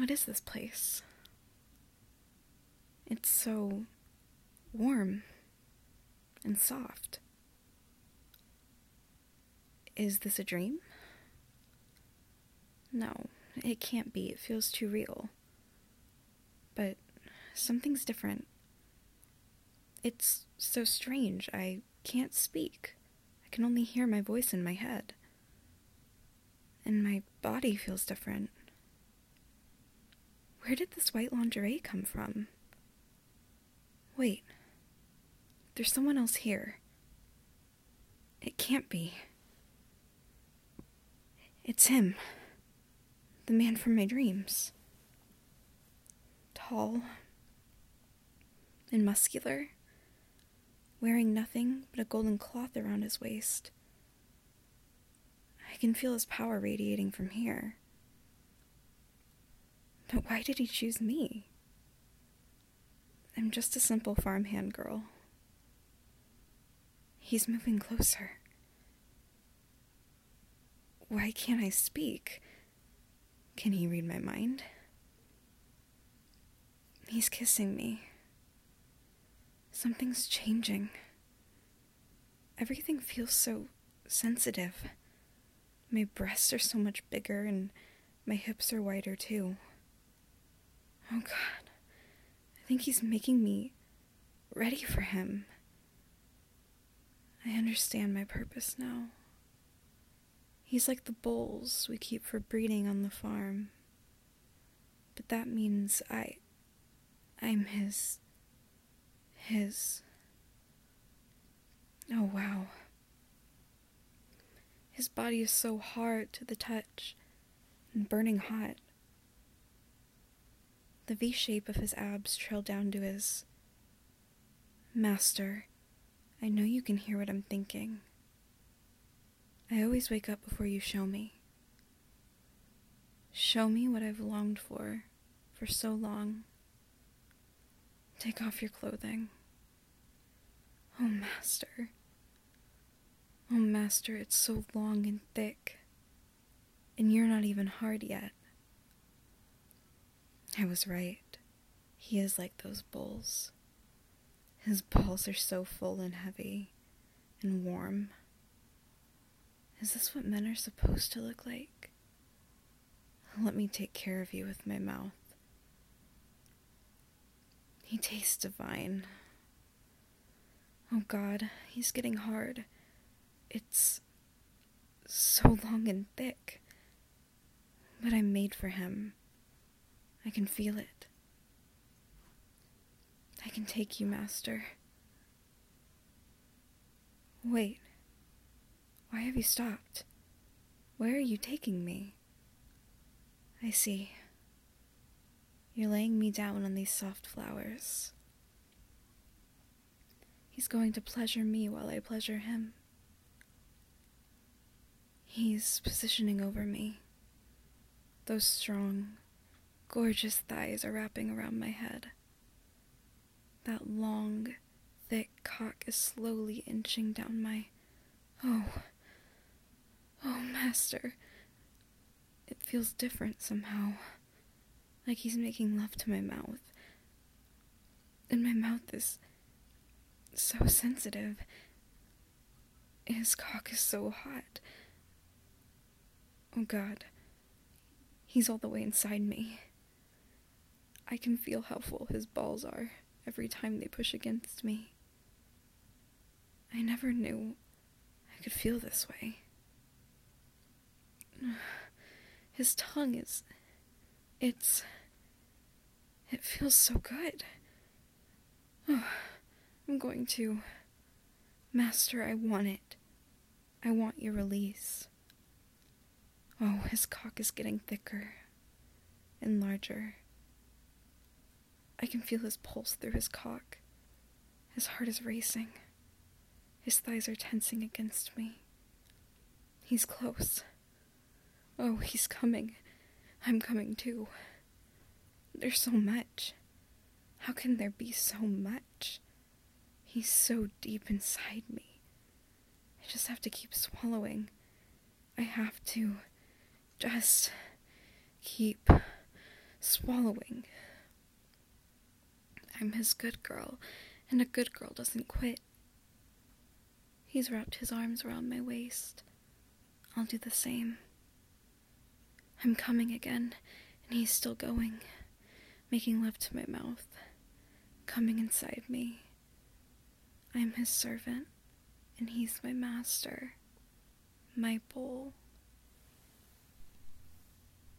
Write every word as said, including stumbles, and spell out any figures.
What is this place? It's so warm and soft. Is this a dream? No, it can't be. It feels too real. But something's different. It's so strange. I can't speak. I can only hear my voice in my head. And my body feels different. Where did this white lingerie come from? Wait. There's someone else here. It can't be. It's him. The man from my dreams. Tall and muscular, wearing nothing but a golden cloth around his waist. I can feel his power radiating from here. But why did he choose me? I'm just a simple farmhand girl. He's moving closer. Why can't I speak? Can he read my mind? He's kissing me. Something's changing. Everything feels so sensitive. My breasts are so much bigger and my hips are wider too. Oh God, I think he's making me ready for him. I understand my purpose now. He's like the bulls we keep for breeding on the farm. But that means I... I'm his... His... Oh, wow. His body is so hard to the touch and burning hot. The V-shape of his abs trail down to his... Master, I know you can hear what I'm thinking. I always wake up before you show me. Show me what I've longed for, for so long. Take off your clothing. Oh, Master. Oh, Master, it's so long and thick. And you're not even hard yet. I was right. He is like those bulls. His balls are so full and heavy and warm. Is this what men are supposed to look like? Let me take care of you with my mouth. He tastes divine. Oh God, he's getting hard. It's so long and thick. But I'm made for him. I can feel it. I can take you, Master. Wait. Why have you stopped? Where are you taking me? I see. You're laying me down on these soft flowers. He's going to pleasure me while I pleasure him. He's positioning over me. Those strong, gorgeous thighs are wrapping around my head. That long, thick cock is slowly inching down my... Oh... Oh, Master. It feels different somehow. Like he's making love to my mouth. And my mouth is so sensitive. His cock is so hot. Oh God. He's all the way inside me. I can feel how full his balls are every time they push against me. I never knew I could feel this way. His tongue is... It's... It feels so good. Oh, I'm going to... Master, I want it. I want your release. Oh, his cock is getting thicker and larger. I can feel his pulse through his cock. His heart is racing. His thighs are tensing against me. He's close. Oh, he's coming. I'm coming too. There's so much. How can there be so much? He's so deep inside me. I just have to keep swallowing. I have to just keep swallowing. I'm his good girl, and a good girl doesn't quit. He's wrapped his arms around my waist. I'll do the same. I'm coming again, and he's still going, making love to my mouth, coming inside me. I am his servant, and he's my master, my bowl.